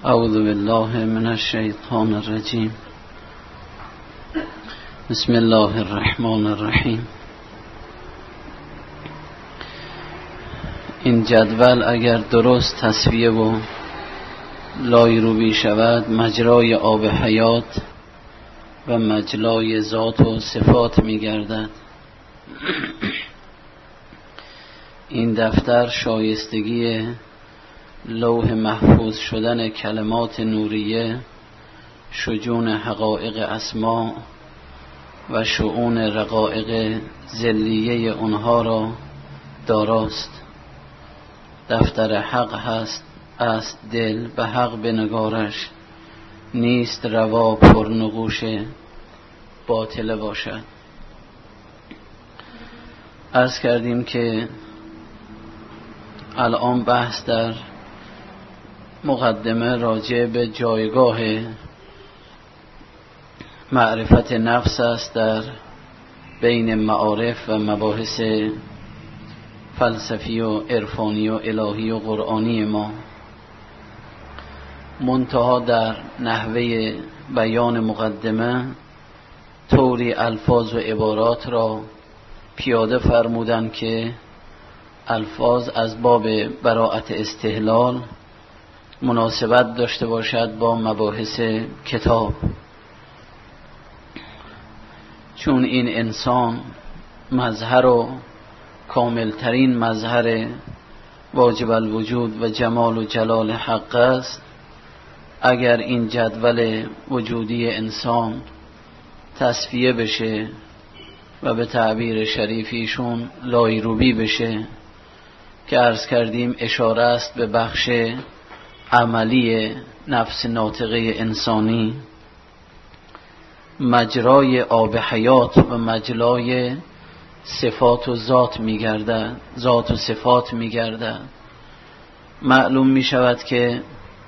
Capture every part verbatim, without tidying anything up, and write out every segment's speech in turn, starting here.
اعوذ بالله من الشیطان الرجیم. بسم الله الرحمن الرحیم. این جدول اگر درست تصفیه و لایروبی شود مجرای آب حیات و مجلای ذات و صفات می گردد. این دفتر شایستگی لوح محفوظ شدن کلمات نوریه، شجون حقایق اسما و شؤون رقایق ذلیه اونها را داراست. دفتر حق هست است دل به حق بنگارش، نیست روا پرنقوش باطله باشد. عرض کردیم که الان بحث در مقدمه راجع به جایگاه معرفت نفس است در بین معارف و مباحث فلسفی و عرفانی و الهی و قرآنی ما. منتها در نحوه بیان مقدمه طوری الفاظ و عبارات را پیاده فرمودند که الفاظ از باب براءت استحلال مناسبت داشته باشد با مباحث کتاب، چون این انسان مظهر و کاملترین مظهر واجب الوجود و جمال و جلال حق است. اگر این جدول وجودی انسان تصفیه بشه و به تعبیر شریفیشون لایروبی بشه که عرض کردیم اشاره است به بخش عملی نفس ناطقه انسانی، مجرای آب حیات و مجلای صفات و ذات می‌گردد، ذات و صفات می‌گردد. معلوم می‌شود که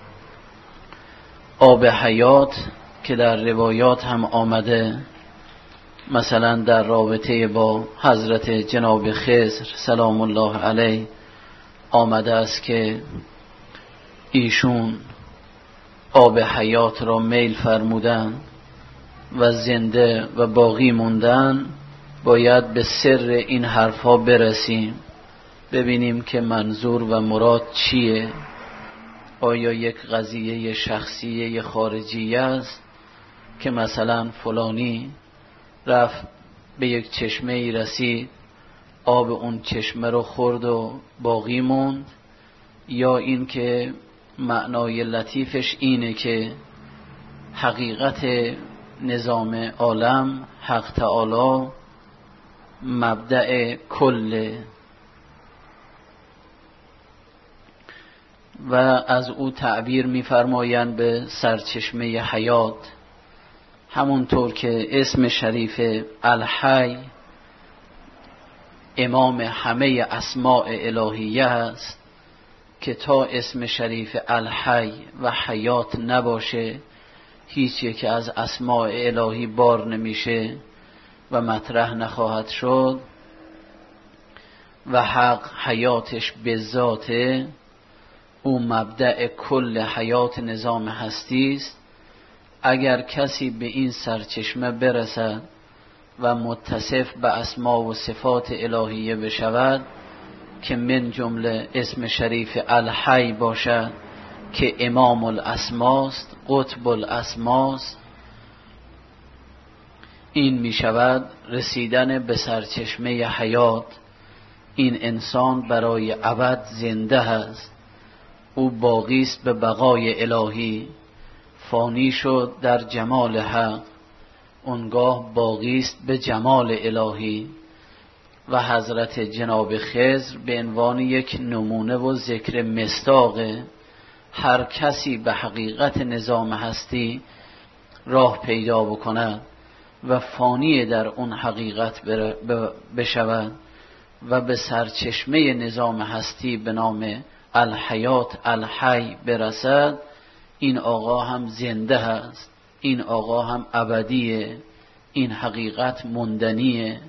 آب حیات که در روایات هم آمده، مثلا در رابطه با حضرت جناب خضر سلام الله علیه آمده است که ایشون آب حیات را میل فرمودن و زنده و باقی موندن. باید به سر این حرفا برسیم، ببینیم که منظور و مراد چیه. آیا یک قضیه شخصیه خارجی است که مثلا فلانی رفت به یک چشمه ای رسید، آب اون چشمه رو خورد و باقی موند، یا این که معنای لطیفش اینه که حقیقت نظام عالم حق تعالی مبدأ کل و از او تعبیر می‌فرمایند به سرچشمه حیات، همونطور که اسم شریف الحی امام همه اسماء الهیه است که تا اسم شریف الحی و حیات نباشه هیچ یک از اسماء الهی بار نمیشه و مطرح نخواهد شد. و حق حیاتش به ذاته، او مبدأ کل حیات نظام هستی است. اگر کسی به این سرچشمه برسد و متصف به اسما و صفات الهیه بشود که من جمله اسم شریف الحی باشد که امام الاسماست، قطب الاسماست، این می شود رسیدن به سرچشمه حیات. این انسان برای ابد زنده است، او باقی است به بقای الهی، فانی شد در جمال حق، اونگاه باقی است به جمال الهی. و حضرت جناب خضر به عنوان یک نمونه و ذکر مصداق هر کسی به حقیقت نظام هستی راه پیدا بکند و فانی در اون حقیقت بشود و به سرچشمه نظام هستی به نام الحیات الحی برسد، این آقا هم زنده است، این آقا هم ابدیه، این حقیقت موندنیه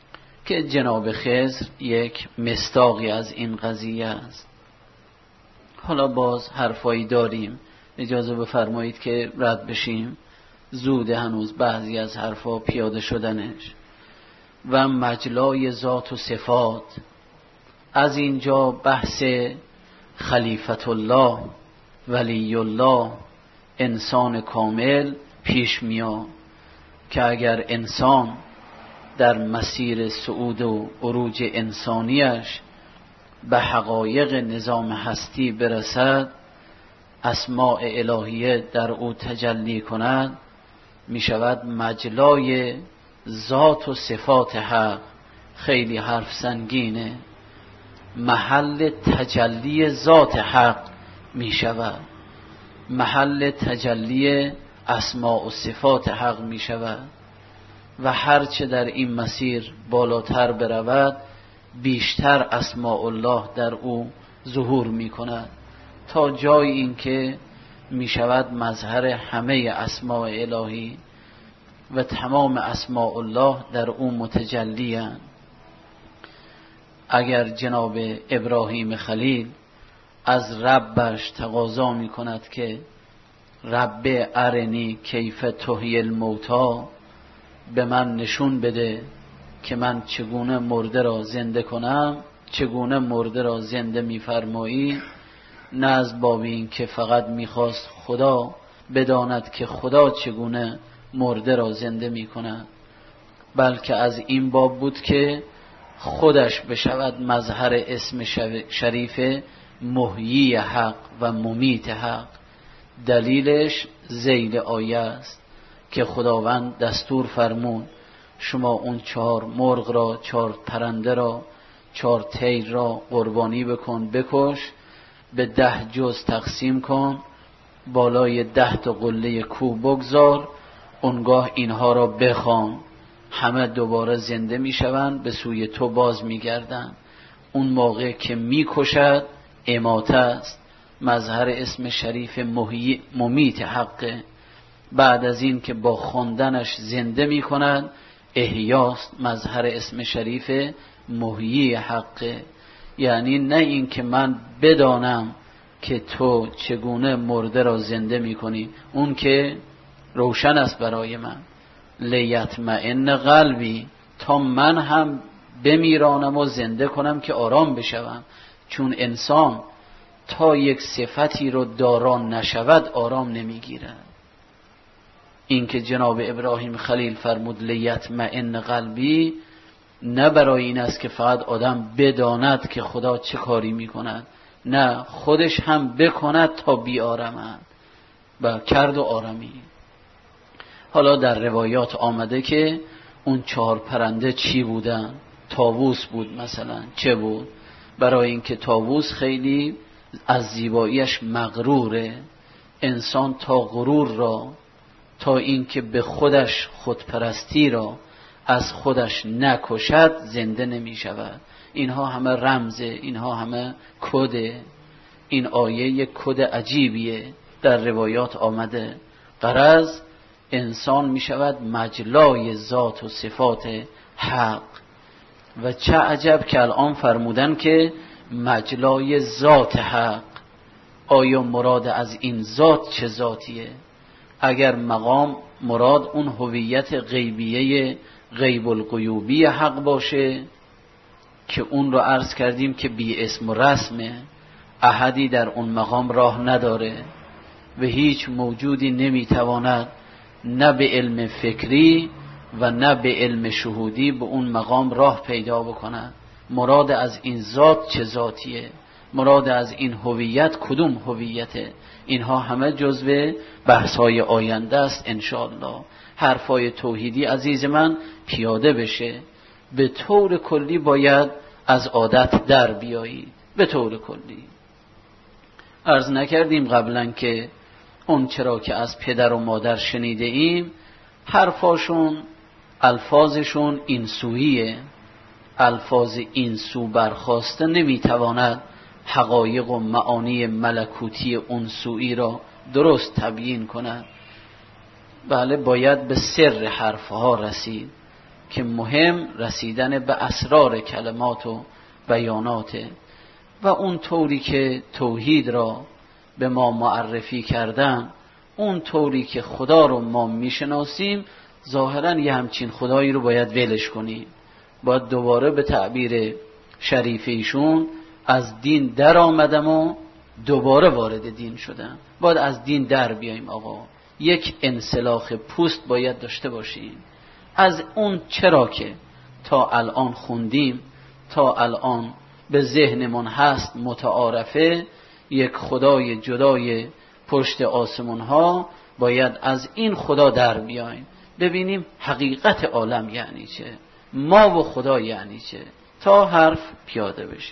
که جناب خضر یک مصداقی از این قضیه است. حالا باز حرفایی داریم، اجازه بفرمایید که رد بشیم، زود هنوز بعضی از حرفا پیاده شدنش. و مجلای ذات و صفات، از اینجا بحث خلیفت الله، ولی الله، انسان کامل پیش میاد که اگر انسان در مسیر صعود و عروج انسانیش به حقایق نظام هستی برسد، اسماء الهیه در او تجلی کند، می شود مجلای ذات و صفات حق. خیلی حرف سنگینه. محل تجلی ذات حق می شود، محل تجلی اسماء و صفات حق می شود. و هرچه در این مسیر بالاتر برود، بیشتر اسماء الله در او ظهور می کند، تا جای این که می شود مظهر همه اسماء الهی و تمام اسماء الله در او متجلی‌اند. اگر جناب ابراهیم خلیل از ربش تقاضا می کند که رب ارنی کیف تحیی الموتی، به من نشون بده که من چگونه مرده را زنده کنم، چگونه مرده را زنده می‌فرمایی، نه از باب این که فقط می‌خواست خدا بداند که خدا چگونه مرده را زنده می‌کند، بلکه از این باب بود که خودش بشود مظهر اسم شریف محیی حق و ممیت حق. دلیلش ذیل آیه است که خداوند دستور فرمود شما اون چهار مرغ را، چهار پرنده را، چهار طیر را قربانی بکن، بکش، به ده جز تقسیم کن، بالای ده تا قله کوه بگذار، اونگاه اینها را بخوان، همه دوباره زنده میشوند، به سوی تو باز میگردند. اون موقع که میکشد اماته است، مظهر اسم شریف ممیت حقه. بعد از این که با خواندنش زنده میکند، احیاست، مظهر اسم شریف محیی حقه. یعنی نه این که من بدانم که تو چگونه مرده را زنده میکنی، اون که روشن است برای من، لیطمئن قلبی، تا من هم بمیرانم و زنده کنم که آرام بشوم. چون انسان تا یک صفتی رو دارا نشود آرام نمیگیرد. این که جناب ابراهیم خلیل فرمود لیطمئن قلبی، نه برای این است که فقط آدم بداند که خدا چه کاری میکند، نه، خودش هم بکند تا بی آرامد و کرد و آرامی. حالا در روایات آمده که اون چهار پرنده چی بودن؟ طاووس بود مثلا. چه بود؟ برای اینکه طاووس خیلی از زیباییش مغروره. انسان تا غرور را، تا اینکه به خودش خودپرستی را از خودش نکشد، زنده نمی شود. اینها همه رمزه، اینها همه کده. این آیه یک کد عجیبیه در روایات آمده. غرض انسان می شود مجلای ذات و صفات حق. و چه عجب که الان فرمودن که مجلای ذات حق. آیا مراد از این ذات چه ذاتیه؟ اگر مقام مراد اون هویت غیبیه غیب الغیوبی حق باشه که اون رو عرض کردیم که بی اسم و رسمه، احدی در اون مقام راه نداره و هیچ موجودی نمیتواند نه به علم فکری و نه به علم شهودی به اون مقام راه پیدا بکند. مراد از این ذات چه ذاتیه؟ مراد از این هویت کدوم هویته؟ اینها همه جزو بحث‌های آینده است انشاءالله. حرفای توحیدی عزیز من پیاده بشه. به طور کلی باید از عادت در بیایید، به طور کلی. عرض نکردیم قبلا که اون چرا که از پدر و مادر شنیده ایم، حرفاشون، الفاظشون این سویه. الفاظ این سو برخواسته نمیتواند حقایق و معانی ملکوتی اون سویی را درست تبیین کند. بله، باید به سر حرفها رسید که مهم رسیدن به اسرار کلمات و بیاناته. و اون طوری که توحید را به ما معرفی کردن، اون طوری که خدا رو ما میشناسیم، ظاهراً یه همچین خدایی رو باید ولش کنیم. باید دوباره به تعبیر شریف ایشون از دین در آمدم و دوباره وارد دین شدم. باید از دین در بیاییم آقا. یک انسلاخ پوست باید داشته باشیم از اون چرا که تا الان خوندیم، تا الان به ذهنمون هست متعارفه، یک خدای جدای پشت آسمون ها. باید از این خدا در بیاییم، ببینیم حقیقت عالم یعنی چه، ما و خدا یعنی چه، تا حرف پیاده بشه.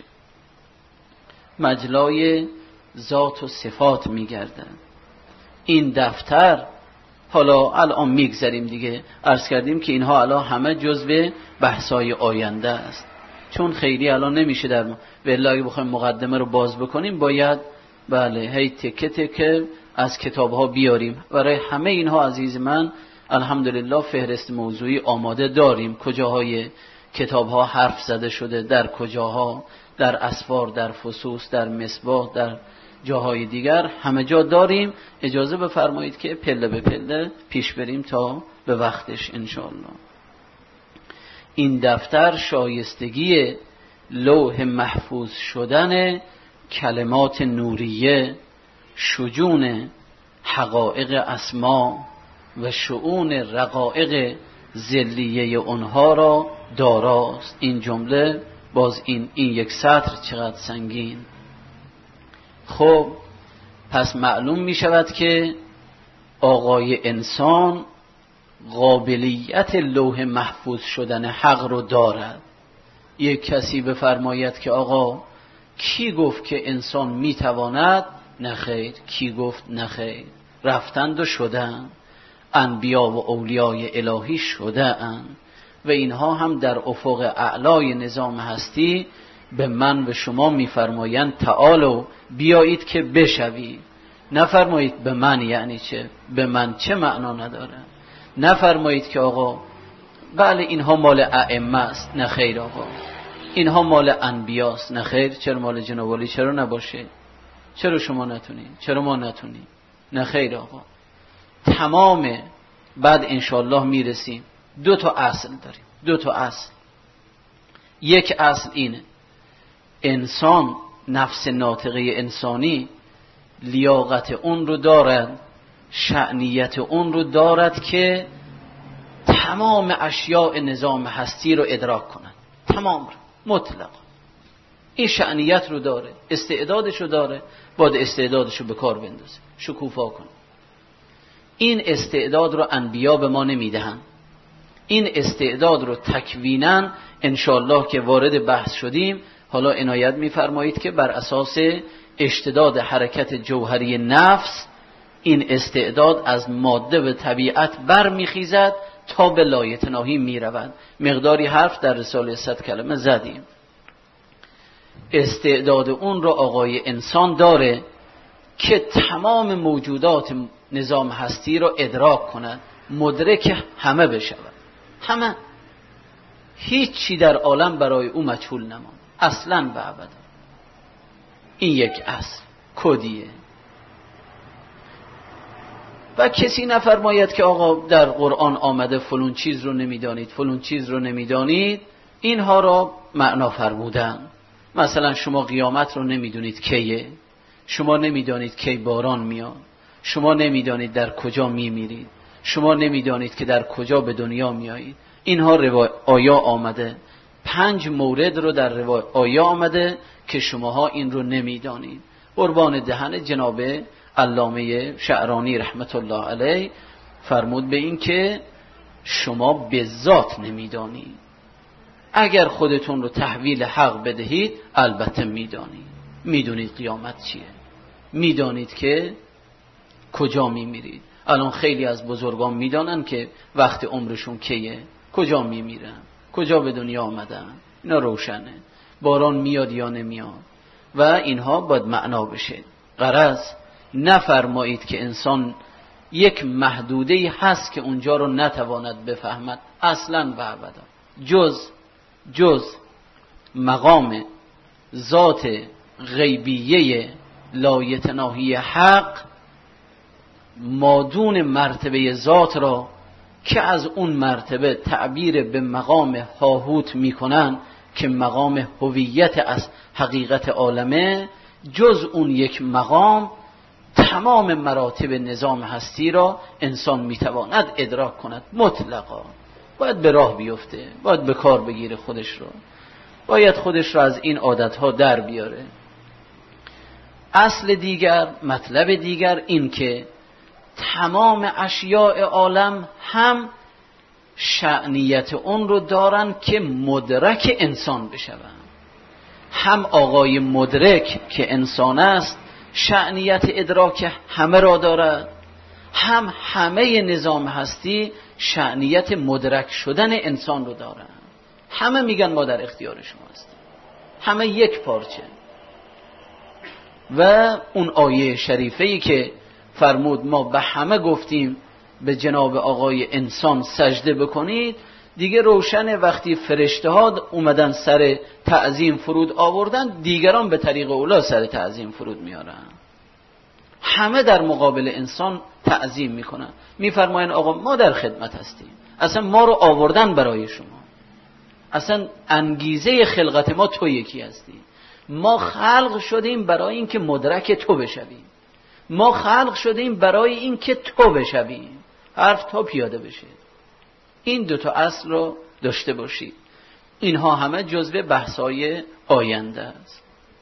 مجلای ذات و صفات میگردن این دفتر. حالا الان میگذریم دیگه، عرض کردیم که اینها الان همه جزو بحثای آینده است، چون خیلی الان نمیشه در ما والله اگه بخوایم مقدمه رو باز بکنیم باید بله هی تکه تکه از کتاب ها بیاریم. برای همه اینها عزیز من الحمدلله فهرست موضوعی آماده داریم، کجاهای کتاب ها حرف زده شده، در کجاها، در اسفار، در فصوص، در مصباح، در جاهای دیگر، همه جا داریم. اجازه بفرمایید که پله به پله پیش بریم تا به وقتش انشاءالله. این دفتر شایستگی لوح محفوظ شدن کلمات نوریه، شجون حقایق اسما و شؤون رقایق ذلیه اونها را داراست. این جمله باز این این یک سطر چقدر سنگین. خب پس معلوم می شود که آقای انسان قابلیت لوح محفوظ شدن حق رو دارد. یک کسی بفرماید که آقا کی گفت که انسان می تواند؟ نخیر. کی گفت؟ نخیر. رفتند و شدند، انبیا و اولیای الهی شدند و اینها هم در افق اعلای نظام هستی به من و شما میفرمایند تعالوا بیایید که بشوید. نفرمایید به من یعنی چه؟ به من چه معنا نداره. نفرمایید که آقا بله اینها مال ائمه است. نه خیر آقا، اینها مال انبیاست. نه خیر. چرا مال جناب علی چرا نباشه؟ چرا شما نتونید؟ چرا ما نتونیم؟ نه خیر آقا. تمام بعد انشالله میرسیم. دو تا اصل داریم، دو تا اصل. یک اصل اینه انسان، نفس ناطقه انسانی لیاقت اون رو دارد، شأنیت اون رو دارد که تمام اشیاء نظام هستی رو ادراک کنند، تمام رو مطلق. این شأنیت رو داره، استعدادش رو داره، باید استعدادش رو به کار بندازه، شکوفا کنه. این استعداد رو انبیا به ما نمیدهند. این استعداد رو تکویناً انشالله که وارد بحث شدیم حالا عنایت می‌فرمایید که بر اساس اشتداد حرکت جوهری نفس این استعداد از ماده و طبیعت برمیخیزد تا به لایتناهی میرود. مقداری حرف در رساله صد کلمه زدیم. استعداد اون رو آقای انسان داره که تمام موجودات نظام هستی رو ادراک کند، مدرک همه بشود. همه، هیچی در عالم برای او مجهول نمان اصلاً و ابدا. این یک اصل کدیه. و کسی نفرماید که آقا در قرآن آمده فلان چیز رو نمیدانید، فلان چیز رو نمیدانید. اینها را معنا فرمودن. مثلا شما قیامت رو نمیدونید کیه، شما نمیدانید کی باران میاد، شما نمیدانید در کجا میمیرید، شما نمیدانید که در کجا به دنیا میایید. اینها روای آیا آمده. پنج مورد رو در روای آیا آمده که شماها این رو نمیدانید. قربان دهن جناب علامه شعرانی رحمت الله علیه فرمود به این که شما به ذات نمیدانید. اگر خودتون رو تحویل حق بدهید البته میدانید. میدونید قیامت چیه، میدانید که کجا میمیرید. الان خیلی از بزرگان میدانن که وقت عمرشون کیه، کجا میمیرن، کجا به دنیا آمدن. اینا روشنه. باران میاد یا نمیاد و اینها باید معنا بشه. غرض نفرمایید که انسان یک محدوده‌ای هست که اونجا رو نتواند بفهمد اصلاً و ابدا، جز جز مقام ذات غیبیه لایتناهی حق مادون مرتبه ذات را که از اون مرتبه تعبیر به مقام هاهوت میکنن که مقام هویت از حقیقت عالمه، جز اون یک مقام تمام مراتب نظام هستی را انسان میتواند ادراک کند مطلقا. باید به راه بیفته، باید به کار بگیره خودش رو، باید خودش را از این عادتها در بیاره. اصل دیگر، مطلب دیگر این که تمام اشیاء عالم هم شأنیت اون رو دارن که مدرک انسان بشون. هم آقای مدرک که انسان است شأنیت ادراک همه را دارد، هم همه نظام هستی شأنیت مدرک شدن انسان رو دارن. همه میگن ما در اختیار شما هستیم، همه یک پارچه. و اون آیه شریفه‌ای که فرمود ما به همه گفتیم به جناب آقای انسان سجده بکنید، دیگه روشن. وقتی فرشته ها اومدن سر تعظیم فرود آوردن، دیگران به طریق اولا سر تعظیم فرود میارن. همه در مقابل انسان تعظیم میکنن، میفرماین آقا ما در خدمت هستیم، اصلا ما رو آوردن برای شما، اصلا انگیزه خلقت ما تو یکی هستی. ما خلق شدیم برای اینکه مدرک تو بشویم، ما خلق شدیم برای اینکه تو بشویم، حرف تو پیاده بشه. این دوتا اصل رو داشته باشید. اینها همه جزو بحثای آینده است.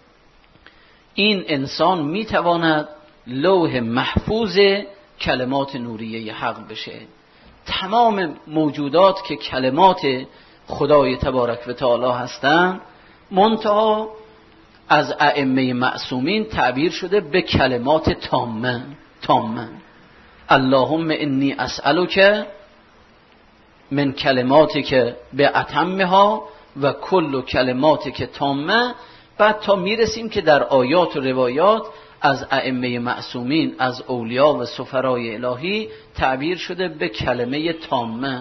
این انسان میتواند لوح محفوظ کلمات نوریه حق بشه. تمام موجودات که کلمات خدای تبارک و تعالی هستند، منتها از ائمه معصومین تعبیر شده به کلمات تامه. تامه اللهم انی اسألک من کلماتک به اتمها و کل کلماتک تامه. بعد تا میرسیم که در آیات و روایات از ائمه معصومین، از اولیا و سفرای الهی تعبیر شده به کلمه تامه.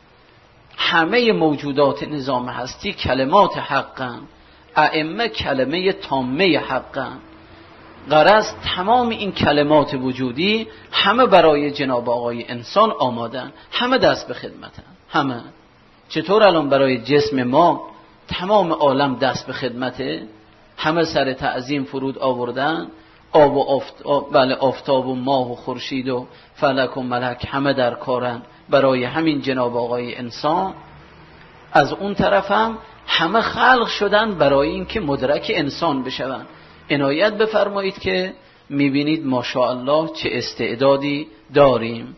همه موجودات نظام هستی کلمات حقن، ائمه کلمه تامه حقن. غرض تمام این کلمات وجودی همه برای جناب آقای انسان آمادن، همه دست به خدمتن. همه چطور الان برای جسم ما تمام عالم دست به خدمته، همه سر تعظیم فرود آوردن، آب و آفتاب، بله آفتاب و ماه و خورشید و فلک و ملک همه در کارن برای همین جناب آقای انسان. از اون طرف هم همه خلق شدن برای اینکه مدرک انسان بشون. عنایت بفرمایید که میبینید ماشاءالله چه استعدادی داریم.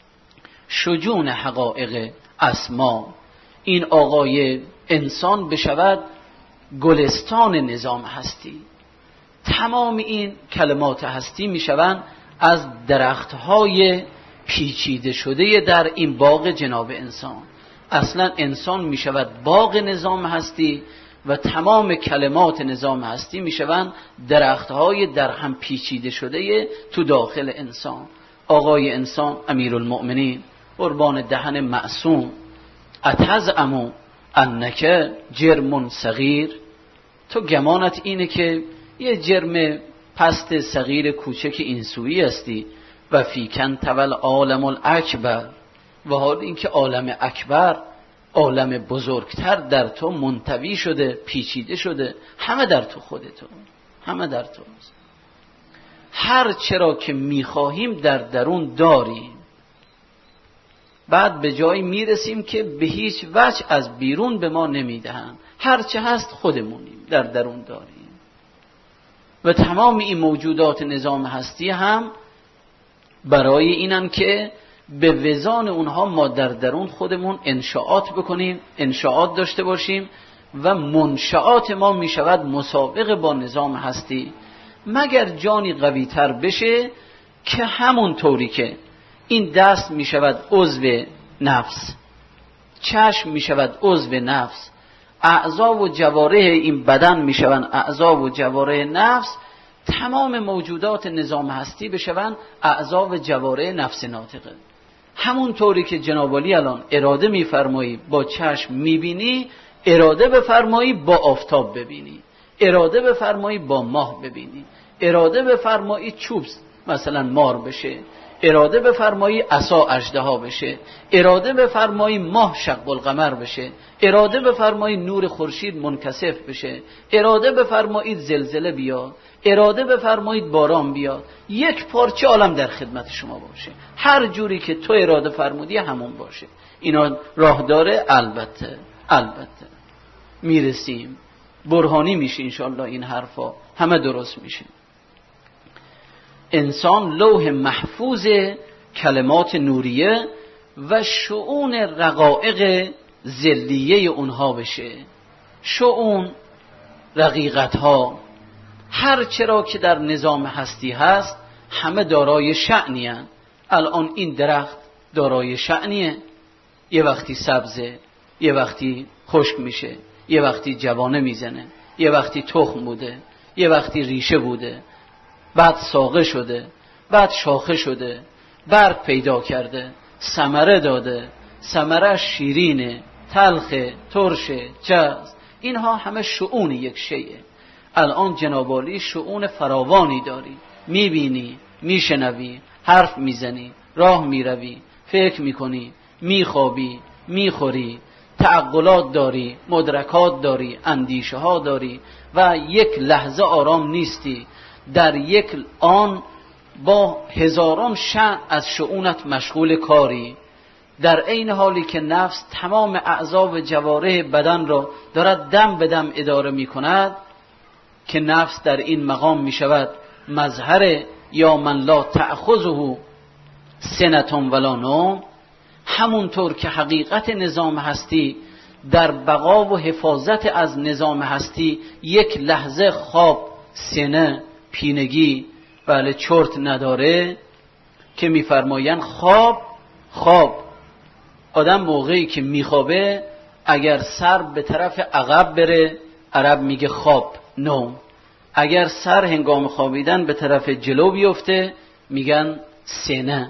شجون حقایق اسما، این آقای انسان بشود گلستان نظام هستی. تمام این کلمات هستی میشوند از درختهای پیچیده شده در این باغ جناب انسان. اصلا انسان میشود باغ نظام هستی و تمام کلمات نظام هستی میشوند درختهای در هم پیچیده شده تو داخل انسان. آقای انسان امیرالمؤمنین قربان دهن معصوم، اتزعم انک جرم صغیر، تو گمانت اینه که یه جرم پست صغیر کوچک اینسویی هستی و فیکن تول عالم الاکبر، و حال اینکه عالم اکبر، عالم بزرگتر در تو منطوی شده، پیچیده شده، همه در تو خودتو، همه در تو. هر چرا که میخواهیم در درون داریم. بعد به جایی میرسیم که به هیچ وجه از بیرون به ما نمیدهن، هر چه هست خودمونیم، در درون داریم. و تمام این موجودات نظام هستی هم برای اینن که به وزان اونها ما در درون خودمون انشاءات بکنیم، انشاءات داشته باشیم و منشاءات ما میشود مسابقه با نظام هستی، مگر جانی قوی تر بشه که همون طوری که این دست میشود عضو نفس، چشم میشود عضو نفس، اعضا و جوارح این بدن میشوند اعضا و جوارح نفس، تمام موجودات نظام هستی بشوند اعضا و جوارح نفس ناطقه. همون طوری که جناب علی الان اراده میفرمایی با چشم میبینی، اراده بفرمایی با آفتاب ببینی. اراده بفرمایی با ماه ببینی، اراده بفرمایی چوب مثلا مار بشه، اراده بفرمایی عصا اژدها بشه، اراده بفرمایی ماه شق القمر بشه، اراده بفرمایی نور خورشید منکسف بشه، اراده بفرمایید زلزله بیاد، اراده بفرمایید باران بیاد، یک پارچه عالم در خدمت شما باشه، هر جوری که تو اراده فرمودی همون باشه. اینا راه داره. البته البته میرسیم، برهانی میشه انشالله، این حرفا همه درست میشه. انسان لوح محفوظ کلمات نوریه و شؤون رقائق ذلیه اونها بشه. شؤون رقیقت ها، هر چرا که در نظام هستی هست همه دارای شأنی هست. الان این درخت دارای شأنیه، یه وقتی سبزه، یه وقتی خشک میشه، یه وقتی جوانه میزنه، یه وقتی تخم بوده، یه وقتی ریشه بوده، بعد ساقه شده، بعد شاخه شده، برگ پیدا کرده، ثمره داده، ثمره شیرینه، تلخه، ترشه، جز. اینها همه شؤون یک شیء. الان جناب عالی شؤون فراوانی داری، میبینی، میشنوی، حرف میزنی، راه میروی، فکر میکنی، میخوابی، میخوری، تعقلات داری، مدرکات داری، اندیشه ها داری و یک لحظه آرام نیستی. در یک آن با هزاران شأن از شؤونت مشغول کاری، در عین حالی که نفس تمام اعضا و جوارح بدن را دارد دم به دم اداره می کند، که نفس در این مقام می شود مظهر یا من لا تأخذه سنة ولا نوم. همونطور که حقیقت نظام هستی در بقا و حفاظت از نظام هستی یک لحظه خواب، سنه، پینگی، بله چرت نداره، که میفرمایند خواب خواب آدم موقعی که میخوابه اگر سر به طرف عقب بره عرب میگه خواب، نوم. اگر سر هنگام خوابیدن به طرف جلو بیفته میگن سنه،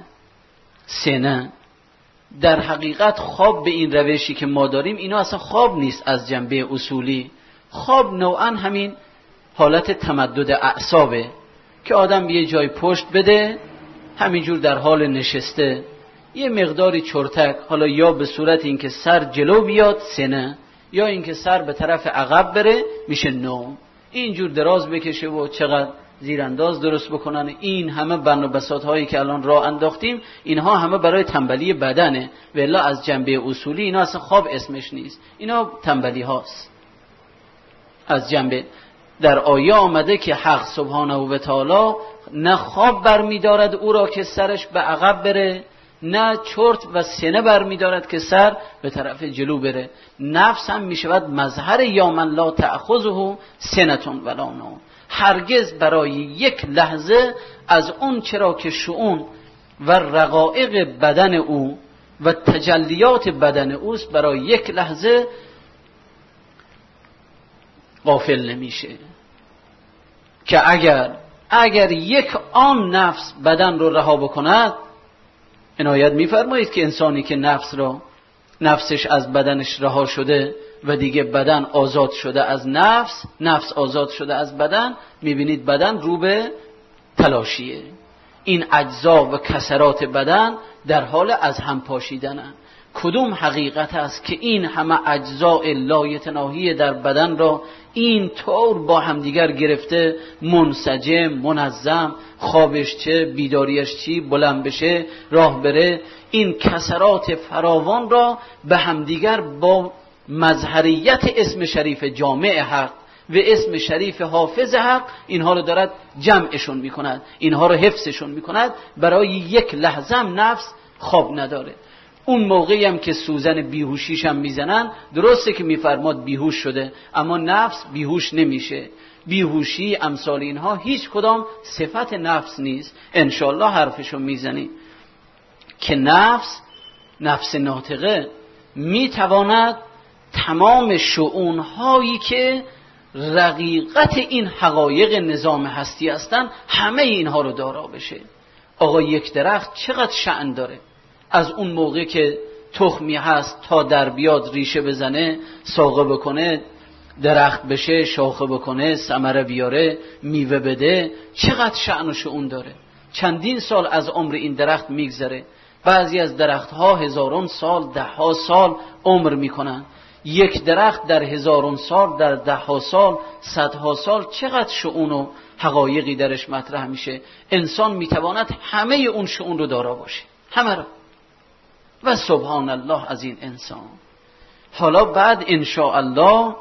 سنه. در حقیقت خواب به این روشی که ما داریم اینا اصلا خواب نیست. از جنبه اصولی خواب نوعا همین حالت تمدد اعصابه که آدم یه جای پشت بده، همینجور در حال نشسته، یه مقداری چرتک، حالا یا به صورت اینکه سر جلو بیاد سنه، یا اینکه سر به طرف عقب بره میشه نوم. اینجور دراز بکشه و چقدر زیرانداز درست بکنن. این همه بنا بساط هایی که الان راه انداختیم اینها همه برای تنبلی بدنه، والا از جنبه اصولی اینا اصلا خواب اسمش نیست، اینا تنبلی هاست. از جنبه در آیه آمده که حق سبحانه و تعالی نه خواب برمی دارد او را که سرش به عقب بره، نه چرت و سینه برمی دارد که سر به طرف جلو بره. نفس هم می شود مظهر یا من لا تأخذه سنة ولا نوم. هرگز برای یک لحظه از اون چرا که شؤون و رقائق بدن او و تجلیات بدن اوست برای یک لحظه غافل نمیشه. که اگر اگر یک آن نفس بدن رو رها بکند، عنایت می‌فرمایید که انسانی که نفس را نفسش از بدنش رها شده و دیگه بدن آزاد شده از نفس، نفس آزاد شده از بدن، می‌بینید بدن رو به تلاشیه. این اجزا و کسرات بدن در حال از هم پاشیدنن. کدوم حقیقت است که این همه اجزاء لایتناهی در بدن را این طور با همدیگر گرفته، منسجم، منظم، خوابش چه، بیداریش چی، بلند بشه، راه بره، این کسرات فراوان را به همدیگر با مظهریت اسم شریف جامع حق و اسم شریف حافظ حق اینها رو دارد جمعشون میکند، اینها رو حفظشون میکند. برای یک لحظه هم نفس خواب نداره. اون موقعی هم که سوزن بیهوشیش هم میزنن، درسته که میفرماد بیهوش شده، اما نفس بیهوش نمیشه. بیهوشی امثال اینها هیچ کدام صفت نفس نیست. انشالله حرفشو میزنی که نفس نفس ناطقه میتواند تمام شؤونهایی که رقیقت این حقایق نظام هستی هستن همه اینها رو دارا بشه. آقا یک درخت چقدر شأن داره، از اون موقع که تخمی هست تا در بیاد ریشه بزنه، ساقه بکنه، درخت بشه، شاخه بکنه، ثمره بیاره، میوه بده، چقدر شأن و شؤون داره. چندین سال از عمر این درخت میگذره. بعضی از درختها هزاران سال، ده ها سال عمر میکنن. یک درخت در هزاران سال، در ده ها سال، صدها سال چقدر شؤون و حقایقی درش مطرح میشه. انسان میتواند همه اون شؤون رو دارا باشه، همه رو. و سبحان الله از این انسان. حالا بعد انشاءالله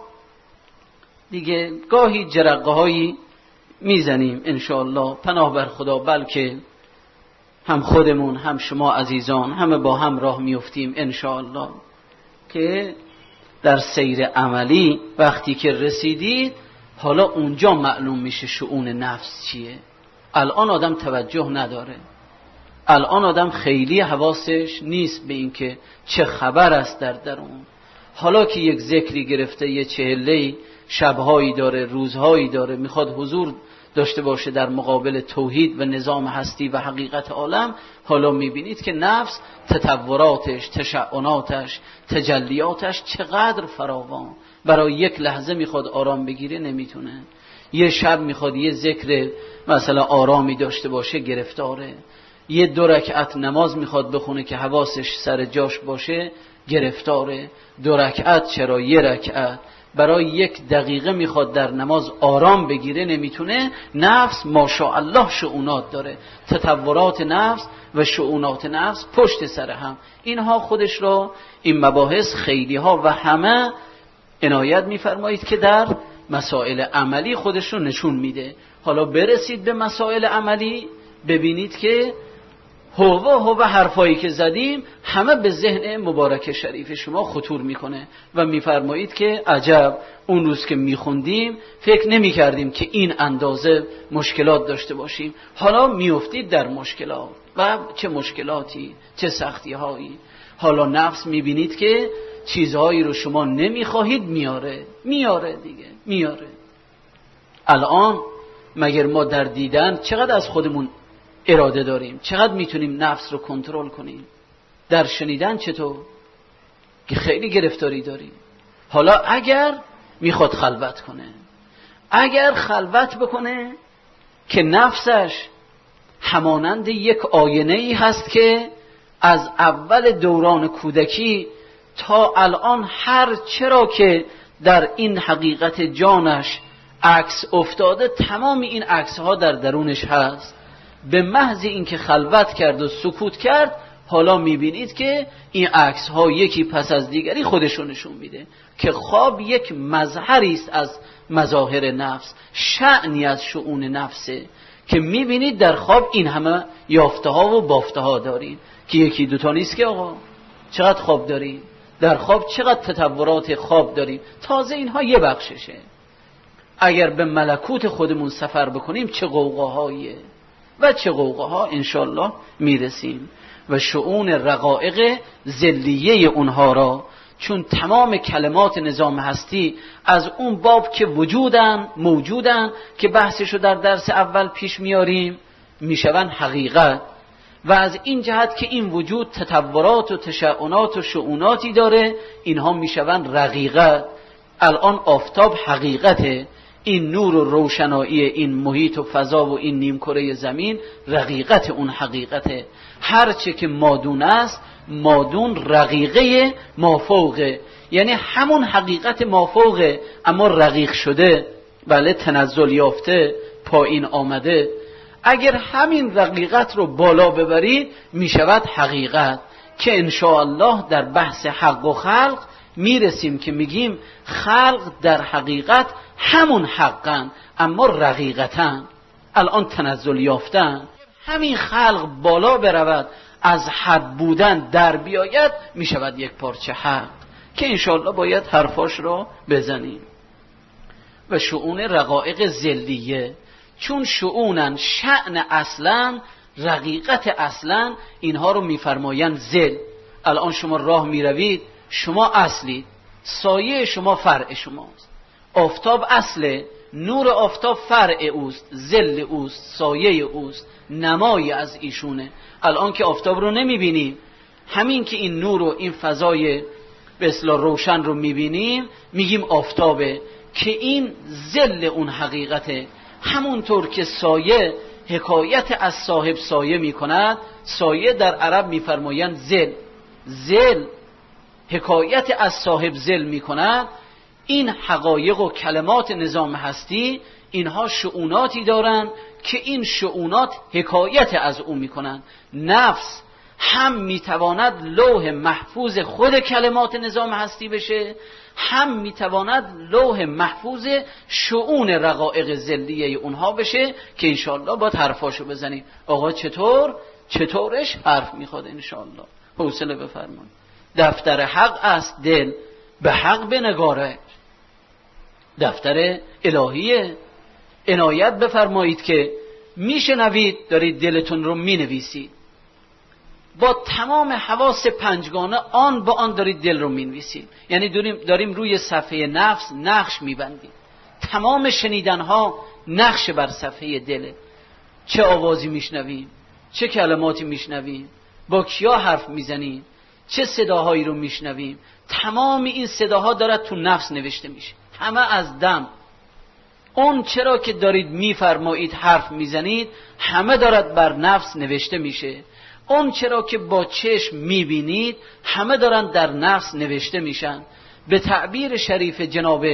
دیگه گاهی جرقه هایی میزنیم انشاءالله، پناه بر خدا، بلکه هم خودمون هم شما عزیزان همه با هم راه میفتیم انشاءالله، که در سیر عملی وقتی که رسیدید حالا اونجا معلوم میشه شؤون نفس چیه. الان آدم توجه نداره، الان آدم خیلی حواسش نیست به این که چه خبر است در درون. حالا که یک ذکری گرفته، یه چهله‌ای شبهایی داره، روزهایی داره، میخواد حضور داشته باشه در مقابل توحید و نظام هستی و حقیقت عالم، حالا میبینید که نفس تطوراتش، تشعناتش، تجلیاتش چقدر فراوان. برای یک لحظه میخواد آرام بگیره نمیتونه. یه شب میخواد یه ذکر مثلا آرامی داشته باشه گرفتاره. یه دو رکعت نماز میخواد بخونه که حواسش سر جاش باشه گرفتاره. دو رکعت چرا یه رکعت؟ برای یک دقیقه میخواد در نماز آرام بگیره نمیتونه. نفس ماشاءالله شؤونات داره، تطورات نفس و شؤونات نفس پشت سر هم. اینها خودش رو، این مباحث خیلی ها و همه عنایت میفرمایید که در مسائل عملی خودش رو نشون میده. حالا برسید به مسائل عملی، ببینید که هو هو حرفایی که زدیم همه به ذهن مبارک شریف شما خطور میکنه و میفرمایید که عجب، اون روز که میخوندیم فکر نمی کردیم که این اندازه مشکلات داشته باشیم. حالا میافتید در مشکلات و چه مشکلاتی، چه سختی هایی. حالا نفس میبینید که چیزهایی رو شما نمیخواهید میاره میاره دیگه میاره. الان مگر ما در دیدن چقدر از خودمون اراده داریم؟ چقدر میتونیم نفس رو کنترل کنیم؟ در شنیدن چطور؟ که خیلی گرفتاری داریم. حالا اگر میخواد خلوت کنه، اگر خلوت بکنه که نفسش همانند یک آینه ای هست که از اول دوران کودکی تا الان هر چرا که در این حقیقت جانش عکس افتاده، تمام این عکس ها در درونش هست. به محض اینکه خلوت کرد و سکوت کرد، حالا میبینید که این عکس ها یکی پس از دیگری خودشون نشون میده که خواب یک مظهری است از مظاهر نفس، شأنی از شؤون نفسه که میبینید در خواب این همه یافته ها و بافته ها دارین که یکی دوتا نیست که آقا چقدر خواب دارین، در خواب چقدر تطورات خواب داریم. تازه اینها یه بخششه. اگر به ملکوت خودمون سفر بکنیم چه غوغاهاییه و چه غوغاها انشالله میرسیم. و شؤون رقائق ذلیه اونها را، چون تمام کلمات نظام هستی از اون باب که وجودن موجودن که بحثشو در درس اول پیش میاریم میشون حقیقت. و از این جهت که این وجود تطورات و تشعنات و شؤوناتی داره، اینها میشون رقیقت. الان آفتاب حقیقته، این نور و روشنایی این محیط و فضا و این نیمکره زمین رقیقت اون حقیقته. هرچه که مادون است، مادون رقیقه مافوقه، یعنی همون حقیقت مافوقه اما رقیق شده، بله تنزل یافته، پایین آمده. اگر همین رقیقت رو بالا ببرید میشود حقیقت، که انشاءالله در بحث حق و خلق میرسیم که میگیم خلق در حقیقت همون حقن اما رقیقتن، الان تنزل یافتن. همین خلق بالا برود، از حد بودن در بیاید، میشود یک پارچه حق که انشاءالله باید حرفاش رو بزنیم. و شؤون رقائق ذلیه، چون شؤونن شأن اصلا، رقیقت اصلا، اینها رو میفرماین ذل. الان شما راه میروید، شما اصلید، سایه شما فرع شماست. آفتاب اصله، نور آفتاب فرع اوست، ذل اوست، سایه اوست، نمایی از ایشونه. الان که آفتاب رو نمیبینیم، همین که این نور و این فضای به اصطلاح روشن رو میبینیم میگیم آفتابه، که این ذل اون حقیقته. همونطور که سایه حکایت از صاحب سایه می کند، سایه در عرب می فرمایند ذل، ذل حکایت از صاحب ذل می کند. این حقایق و کلمات نظام هستی اینها شؤوناتی دارند که این شؤونات حکایت از او می کنند. نفس هم می تواند لوح محفوظ خود کلمات نظام هستی بشه، هم می تواند لوح محفوظ شؤون رقایق ذلیه اونها بشه که انشاءالله باید حرفاشو بزنیم. آقا چطور؟ چطورش حرف میخواد انشاءالله. حوصله بفرمایید. دفتر حق است دل، به حق بنگاره. دفتر الهیه. عنایت بفرمایید که میشنوید، دارید دلتون رو مینویسید با تمام حواس پنجگانه، آن با آن دارید دل رو مینویسید. یعنی داریم, داریم روی صفحه نفس نقش میبندیم. تمام شنیدنها نقش بر صفحه دله. چه آوازی میشنویم، چه کلماتی میشنویم، با کیا حرف میزنیم، چه صداهایی رو میشنویم، تمام این صداها دارد تو نفس نوشته میشه. همه از دم. اون چرا که دارید میفرمایید حرف میزنید همه دارد بر نفس نوشته میشه. اون چرا که با چشم میبینید همه دارن در نفس نوشته میشن. به تعبیر شریف جناب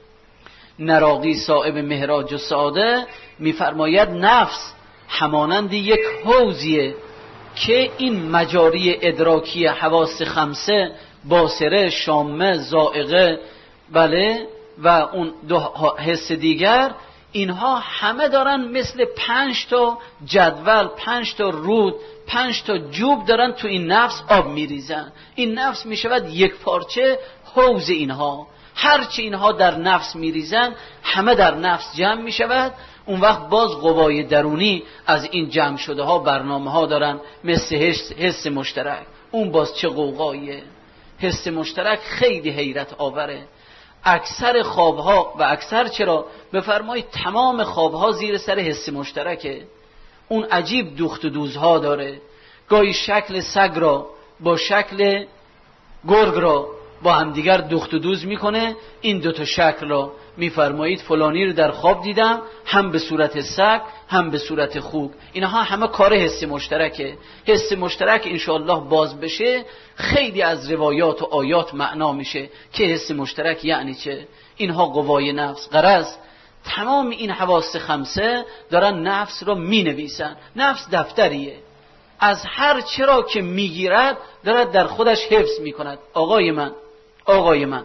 نراقی صاحب مهراج السعاده میفرماید نفس همانند یک حوضیه که این مجاری ادراکی حواس خمسه، باصره، شامه، ذائقه، بله، و اون دو حس دیگر، اینها همه دارن مثل پنج تا جدول، پنج تا رود، پنج تا جوب دارن تو این نفس آب میریزن. این نفس میشود یک پارچه حوض اینها. هرچی اینها در نفس میریزن همه در نفس جمع میشود. اون وقت باز قوای درونی از این جمع شده ها برنامه ها دارن، مثل حس, حس مشترک. اون باز چه قوقاییه. حس مشترک خیلی حیرت آوره. اکثر خوابها و اکثر چرا بفرمایید تمام خوابها زیر سر حس مشترکه. اون عجیب دوخت و دوزها داره. گاهی شکل سگ را با شکل گرگ را با همدیگر دوخت و دوز میکنه. این دوتا شکل را میفرمایید فلانی رو در خواب دیدم، هم به صورت سگ هم به صورت خوک. اینها همه کار حس مشترکه. حس مشترک انشاءالله باز بشه خیلی از روایات و آیات معنا میشه که حس مشترک یعنی چه. اینها قوای نفس. غرض تمام این حواس خمسه دارن نفس رو می نویسن. نفس دفتریه، از هر چرا که میگیرد دارد در خودش حفظ میکند. آقای من آقای من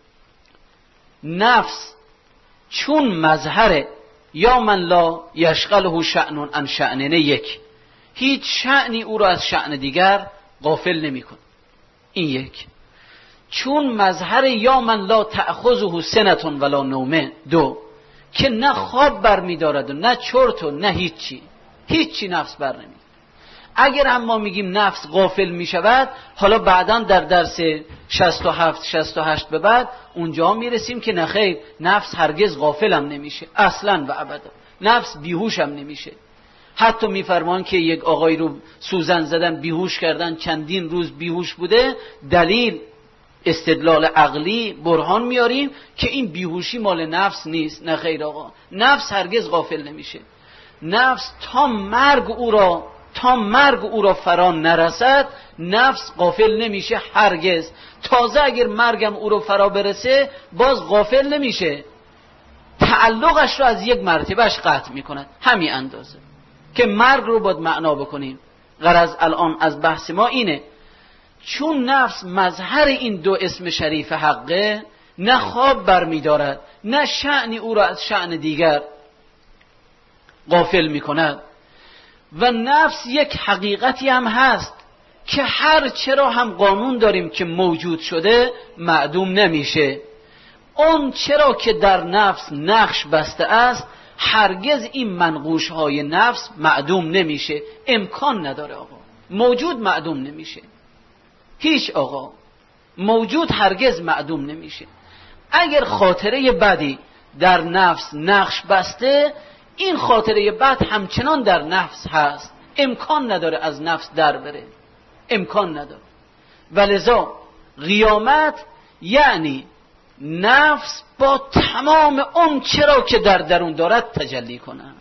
نفس چون مظهر یا من لا یشغله شأن عن شأنه، یک، هیچ شأنی او را از شأن دیگر غافل نمیکن. این یک. چون مظهر یا من لا تأخذه سنة ولا نومه، دو، که نه خواب بر می دارد و نه چرت و نه هیچی، هیچی نفس بر نمی. اگر هم ما میگیم نفس غافل می شود، حالا بعدا در درس شصت و هفت شصت و هشت به بعد اونجا می رسیم که نخیر، نفس هرگز غافل هم نمیشه اصلا و ابدا. نفس بیهوش هم نمیشه. حتی میفرمان که یک آقای رو سوزن زدن بیهوش کردن، چندین روز بیهوش بوده، دلیل استدلال عقلی برهان میاریم که این بیهوشی مال نفس نیست. نه خیر آقا، نفس هرگز غافل نمیشه. نفس تا مرگ او را تا مرگ او را فرا نرسد نفس غافل نمیشه هرگز. تازه اگر مرگم او را فرا برسه باز غافل نمیشه، تعلقش را از یک مرتبهش قطع میکند. همین اندازه که مرگ رو باید معنا بکنیم. غرض الان از بحث ما اینه، چون نفس مظهر این دو اسم شریف حقه، نه خواب برمی دارد نه شأنی او را از شأن دیگر غافل می کند. و نفس یک حقیقتی هم هست که هر چرا هم قانون داریم که موجود شده معدوم نمیشه. اون چرا که در نفس نقش بسته است هرگز این منقوش های نفس معدوم نمیشه. امکان نداره آقا، موجود معدوم نمیشه. هیچ آقا، موجود هرگز معدوم نمیشه. اگر خاطره بدی در نفس نقش بسته، این خاطره بد همچنان در نفس هست، امکان نداره از نفس در بره، امکان نداره. ولذا قیامت یعنی نفس با تمام اون چرا که در درون دارد تجلی کنه.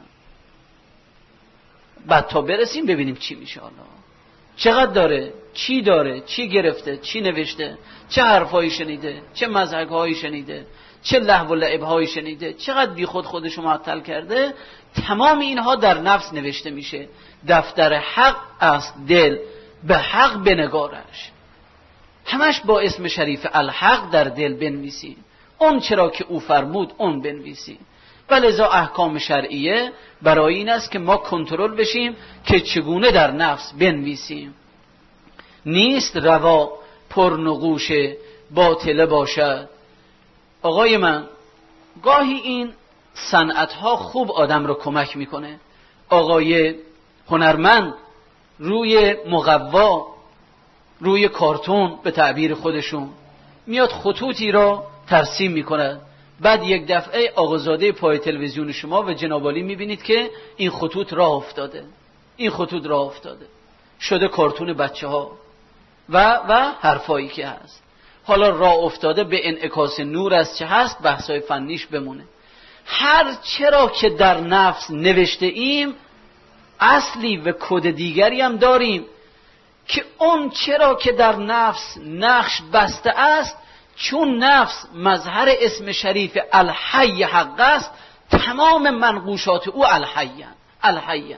بعد تا برسیم ببینیم چی میشه. حالا چقدر داره، چی داره، چی گرفته، چی نوشته، چه حرفایی شنیده، چه مزحک‌هایی شنیده، چه لهو و لعب‌هایی شنیده، چقدر بی خود خودش رو معطل کرده. تمام اینها در نفس نوشته میشه. دفتر حق است دل، به حق بنگارش. همش با اسم شریف الحق در دل بنویسی. اون چرا که او فرمود اون بنویسی. ولذا احکام شرعیه برای این است که ما کنترل بشیم که چگونه در نفس بنویسیم. نیست روا پرنقوش باطله باشد. آقای من، گاهی این صنعتها خوب آدم رو کمک میکنه. آقای هنرمند روی مقوا، روی کارتون به تعبیر خودشون میاد خطوطی را ترسیم میکنه. بعد یک دفعه آقازاده پای تلویزیون شما و جناب عالی میبینید که این خطوط راه افتاده، این خطوط راه افتاده شده کارتون بچه ها و و حرفایی که هست. حالا راه افتاده به انعکاس نور از چه هست، بحثای فنیش بمونه. هر چرا که در نفس نوشته ایم اصلی و کد دیگری هم داریم که اون چرا که در نفس نقش بسته است، چون نفس مظهر اسم شریف الحی حق است، تمام منقوشات او الحیان الحیان.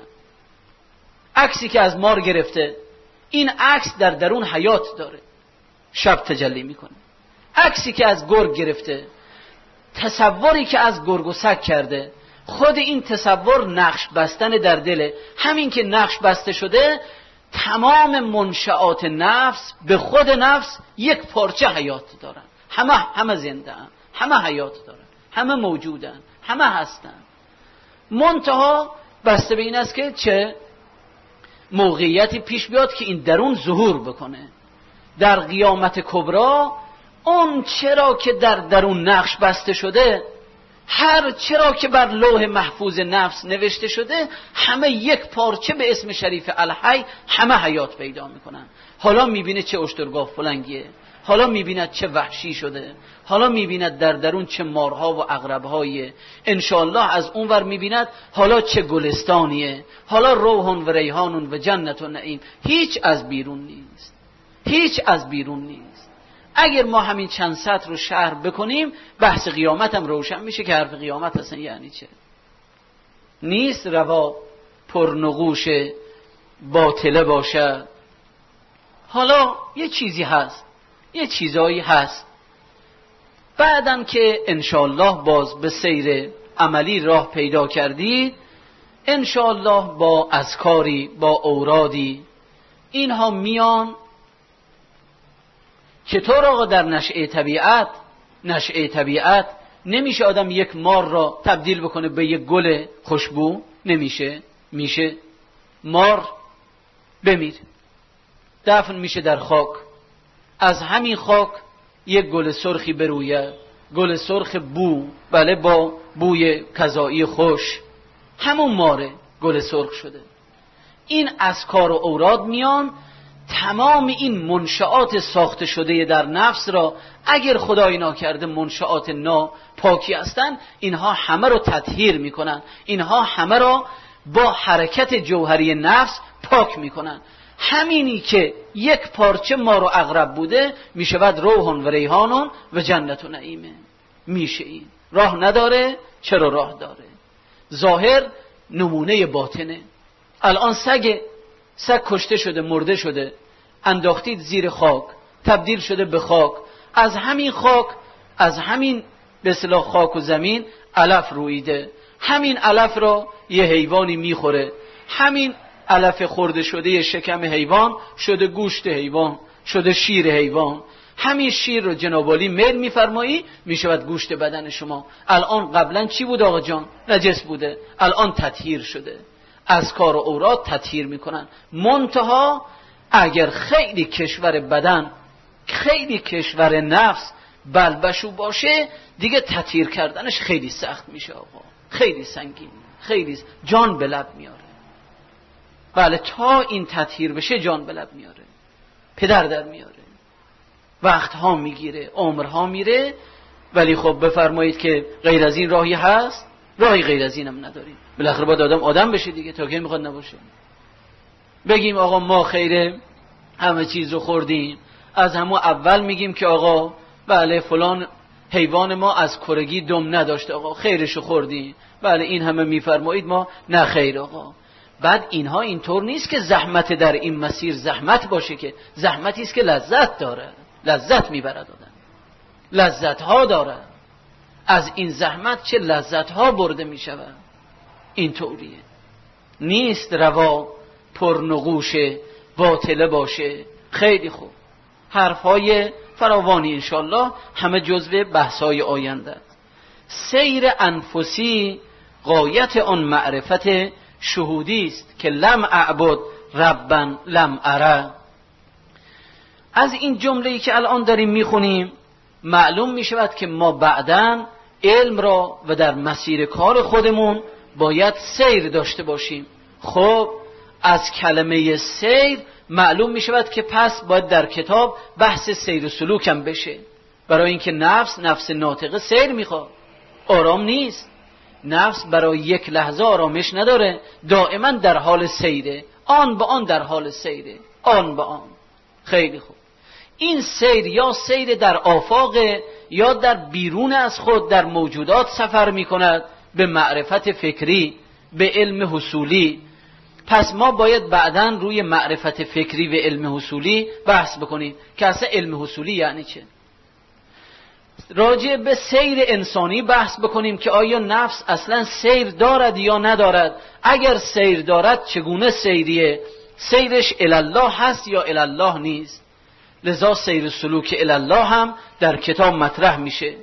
عکسی که از مار گرفته، این عکس در درون حیات داره، شب تجلی میکنه. عکسی که از گرگ گرفته، تصوری که از گرگ و سگ کرده، خود این تصور نقش بستن در دله. همین که نقش بسته شده، تمام منشآت نفس به خود نفس یک پارچه حیات دارن. همه همه زنده هن، همه حیات دارن، همه موجودن، همه هستن. منتها بسته به این است که چه موقعیتی پیش بیاد که این درون ظهور بکنه. در قیامت کبرا اون چرا که در درون نقش بسته شده، هر چرا که بر لوح محفوظ نفس نوشته شده، همه یک پارچه به اسم شریف الحی همه حیات پیدا میکنن. حالا میبینه چه اشترگاه فلنگیه، حالا میبیند چه وحشی شده، حالا میبیند در درون چه مارها و عقربهاییه، انشاءالله از اونور میبیند حالا چه گلستانیه، حالا روحون و ریحانون و جنت و نعیم. هیچ از بیرون نیست، هیچ از بیرون نیست. اگر ما همین چند سطر رو شرح بکنیم، بحث قیامت هم روشن میشه که حرف قیامت اصلا یعنی چه. نیست روا پرنقوش باطله باشد. حالا یه چیزی هست، یه چیزایی هست بعدن که انشاءالله باز به سیر عملی راه پیدا کردید، انشاءالله با اذکاری، با اورادی اینها میان چطور آقا در نشأه طبیعت، نشأه طبیعت نمیشه آدم یک مار را تبدیل بکنه به یک گل خوشبو؟ نمیشه. میشه. مار بمیر، دفن میشه در خاک، از همین خاک یک گل سرخی بروید، گل سرخ بو، بله با بوی کذایی خوش، همون ماره گل سرخ شده. این اذکار و اوراد میان تمام این منشآت ساخته شده در نفس را، اگر خدای ناکرده منشآت ناپاکی هستند، اینها همه رو تطهیر میکنن، اینها همه را با حرکت جوهری نفس پاک میکنن. همینی که یک پارچه مار و عقرب بوده میشود روحون و ریحانون و جنت و نعیمه. میشه. این راه نداره. چرا راه داره؟ ظاهر نمونه باطنه. الان سگ سگ کشته شده، مرده شده، انداختید زیر خاک، تبدیل شده به خاک. از همین خاک، از همین به اصطلاح خاک و زمین علف رویده. همین علف را یه حیوانی میخوره، همین علف خورده شده شکم حیوان شده گوشت حیوان، شده شیر حیوان. همین شیر رو جناب عالی میل میفرمایی میشود گوشت بدن شما. الان قبلا چی بود آقا جان؟ نجس بوده، الان تطهیر شده. اذکار و اوراد تطهیر میکنن. منتها اگر خیلی کشور بدن، خیلی کشور نفس بلبشو باشه، دیگه تطهیر کردنش خیلی سخت میشه آقا، خیلی سنگین، خیلی جان به لب میاره. بله تا این تطهیر بشه جان به لب میاره، پدر در میاره، وقتها میگیره، عمرها میره. ولی خب بفرمایید که غیر از این راهی هست؟ راهی غیر از اینم نداریم. بالاخره باید آدم آدم بشه دیگه، تا کی میخواد نباشه. بگیم آقا ما خیره همه چیز رو خوردیم، از همون اول میگیم که آقا بله فلان حیوان ما از کرگی دم نداشت، آقا خیرشو خوردیم، بله این همه میفرمایید، ما نه خیر آقا. بعد اینها اینطور نیست که زحمت در این مسیر زحمت باشه، که زحمتی است که لذت داره، لذت میبرد آدم، لذت ها داره، از این زحمت چه لذت ها برده میشود. اینطوریه نیست روا پرنقوشه باطله باشه. خیلی خوب، حرفهای فراوانی انشالله همه جزو بحثای آینده. سیر انفسی غایت آن معرفت شهودی است که لم اعبد ربا لم اره. از این جمله‌ای که الان داریم میخونیم معلوم میشود که ما بعداً علم را و در مسیر کار خودمون باید سیر داشته باشیم. خب از کلمه سیر معلوم میشود که پس باید در کتاب بحث سیر و سلوک هم بشه، برای اینکه نفس نفس ناطقه سیر میخواد، آرام نیست. نفس برای یک لحظه آرامش نداره، دائما در حال سیره، آن به آن در حال سیره، آن به آن. خیلی خوب، این سیر یا سیر در آفاق یا در بیرون از خود در موجودات سفر میکند به معرفت فکری، به علم حصولی. پس ما باید بعداً روی معرفت فکری و علم حصولی بحث بکنیم که اصلا علم حصولی یعنی چه. راجع به سیر انسانی بحث بکنیم که آیا نفس اصلا سیر دارد یا ندارد، اگر سیر دارد چگونه سیریه، سیرش الالله هست یا الالله نیست. لذا سیر سلوک الالله هم در کتاب مطرح میشه.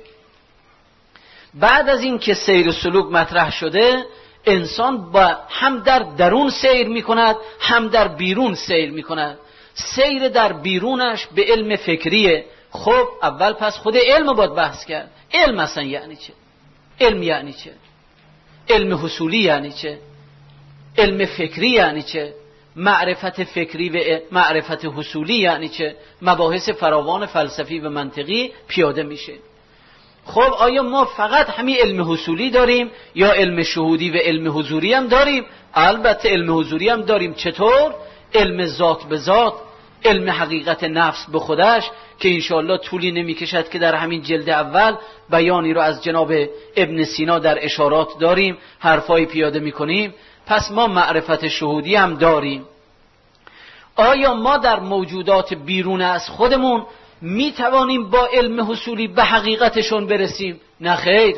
بعد از این که سیر سلوک مطرح شده، انسان با هم در درون سیر میکند هم در بیرون سیر میکند. سیر در بیرونش به علم فکریه. خب اول پس خود علم باید بحث کرد. علم اصلا یعنی چه؟ علم یعنی چه؟ علم حصولی یعنی چه؟ علم فکری یعنی چه؟ معرفت فکری و معرفت حصولی یعنی چه؟ مباحث فراوان فلسفی و منطقی پیاده میشه. خب آیا ما فقط همین علم حصولی داریم یا علم شهودی و علم حضوری هم داریم؟ البته علم حضوری هم داریم. چطور؟ علم ذات به ذات، علم حقیقت نفس به خودش، که انشاءالله طولی نمی کشد که در همین جلد اول بیانی رو از جناب ابن سینا در اشارات داریم، حرفای پیاده می کنیم. پس ما معرفت شهودی هم داریم. آیا ما در موجودات بیرون از خودمون می توانیم با علم حصولی به حقیقتشون برسیم؟ نه خیر.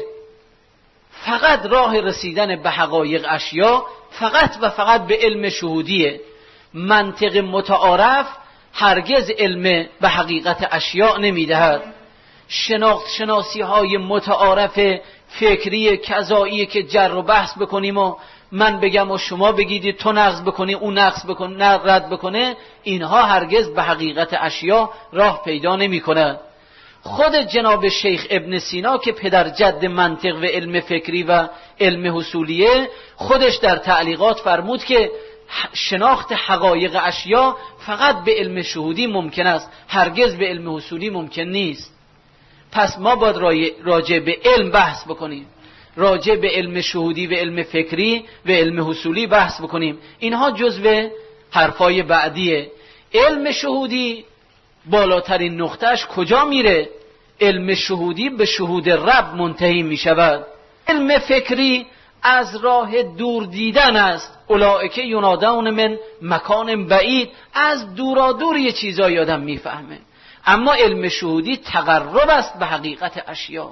فقط راه رسیدن به حقایق اشیا فقط و فقط به علم شهودیه. منطق متعارف هرگز علم به حقیقت اشیا نمی دهد. شناخت شناسی های متعارف فکری کذایی که جر و بحث بکنیم و من بگم و شما بگید، تو نقض بکنی اون نقض بکنه رد بکنه، اینها هرگز به حقیقت اشیا راه پیدا نمی کند. خود جناب شیخ ابن سینا که پدر جد منطق و علم فکری و علم حصولیه، خودش در تعلیقات فرمود که شناخت حقایق اشیا فقط به علم شهودی ممکن است، هرگز به علم حصولی ممکن نیست. پس ما باید راجع به علم بحث بکنیم، راجع به علم شهودی و علم فکری و علم حصولی بحث بکنیم. اینها جزو حرفای بعدیه. علم شهودی بالاترین نقطهش کجا میره؟ علم شهودی به شهود رب منتهی میشود. علم فکری از راه دور دیدن است. اولئک ینادون من مکان بعید، از دورا دور یه چیزایی آدم میفهمه. اما علم شهودی تقرب است به حقیقت اشیا.